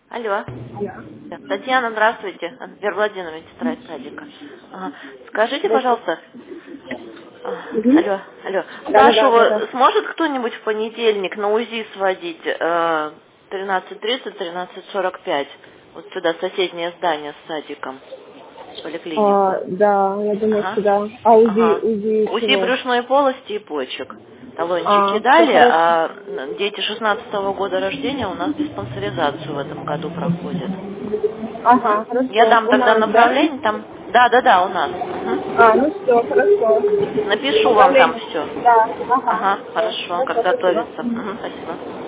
Алло. Да. Татьяна, здравствуйте. Вера Владимировна, тетрадь садика. Ага. Скажите, Здравствуйте. пожалуйста, Мгм. алло. Да. Сашу, сможет кто-нибудь в понедельник на УЗИ сводить 13:30-13:45? Вот сюда, соседнее здание с садиком, в поликлинику. Да, я думаю, Ага. что да. А Ага. УЗИ УЗИ чего? брюшной полости и почек. Талончики Все дали, хорошо. а дети 16-го года рождения у нас диспансеризацию в этом году проходят. Мгм. Ага, Я хорошо. дам У тогда нас, да? направление там. Да, у нас. Мгм. Ну все, хорошо. Напишу вам там Направление. все. Да, Ага, все. хорошо, как Хорошо, спасибо. готовиться. Мгм, спасибо.